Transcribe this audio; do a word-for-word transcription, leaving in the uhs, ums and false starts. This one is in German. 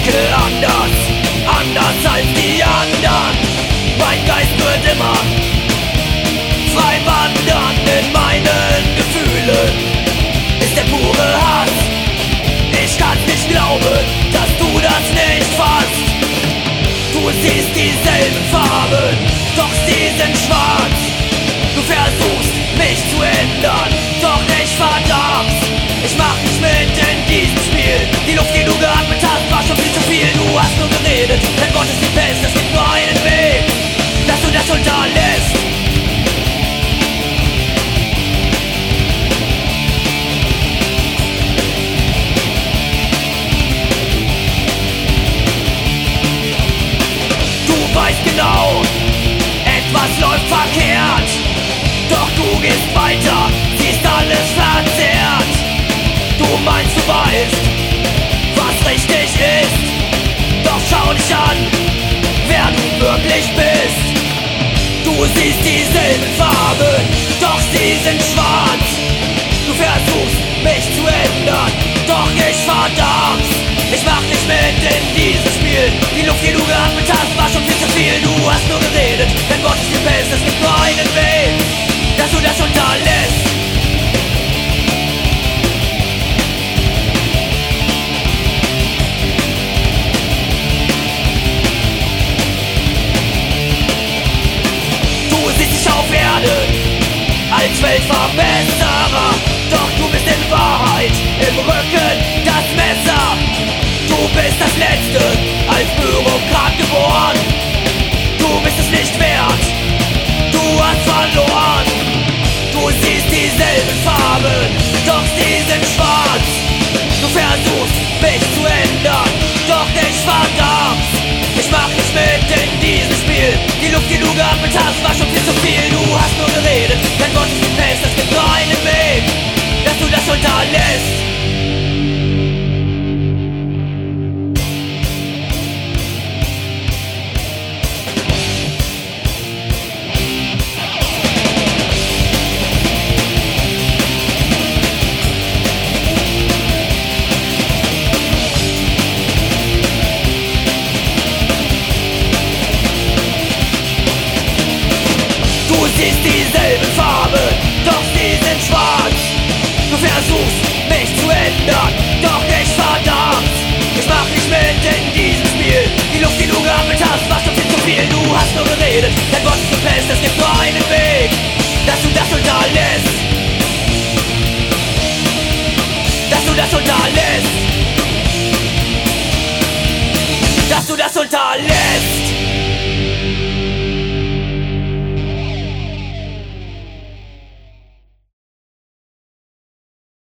denke anders, anders als die anderen. Mein Geist wird immer frei wandern in meinen Gefühlen. Ist der pure Hass. Ich kann's nicht glauben, dass du das nicht fasst. Du siehst dieselben Farben, doch sie sind schwarz. Du versuchst mich zu ändern, doch ich verdamm's. Ich mach nicht mit in diesem Spiel. Die Luft, die du geatmet hast, war schon viel zu viel. Du hast nur geredet, dein Wort ist die Pest. Es gibt nur einen Weg, dass du das unterlässt. Du weißt genau, etwas läuft verkehrt. Doch du gehst weiter, siehst alles verzerrt. Du meinst, du weißt, was richtig ist. Doch schau dich an, wer du wirklich bist. Du siehst dieselben Farben, doch sie sind schwarz. Du versuchst mich zu ändern, doch ich verdamm's. Ich mach nicht mit in diesem Spiel. Die Luft, die du geatmet hast, war schon viel zu viel. Du hast nur geredet, dein Wort ist die Pest. Es gibt nur einen Weg, dass du das unterlässt. Du siehst dich auf Erden als Weltverbesserer, doch du bist in Wahrheit im Rücken das Messer. Du bist das Letzte, als Bürokrat geboren. Du bist es nicht wert, du hast verloren. Du siehst dieselben Farben, doch sie sind schwarz. Du versuchst mich zu ändern, doch ich verdamm's. Ich mach nicht mit in diesem Spiel. Die Luft, die du geatmet hast, war schon viel zu viel. Du hast nur geredet, dein Wort ist die Pest. Es gibt nur einen Weg, dass du das unterlässt. Du siehst dieselben Farben, doch sie sind schwarz. Du versuchst mich zu ändern, doch ich verdamm's. Ich mach nicht mit in diesem Spiel. Die Luft, die du geatmet hast, war schon viel zu viel. Du hast nur geredet, dein Wort ist die Pest. Es gibt nur einen Weg, dass du das unterlässt. Dass du das unterlässt. Dass du das unterlässt.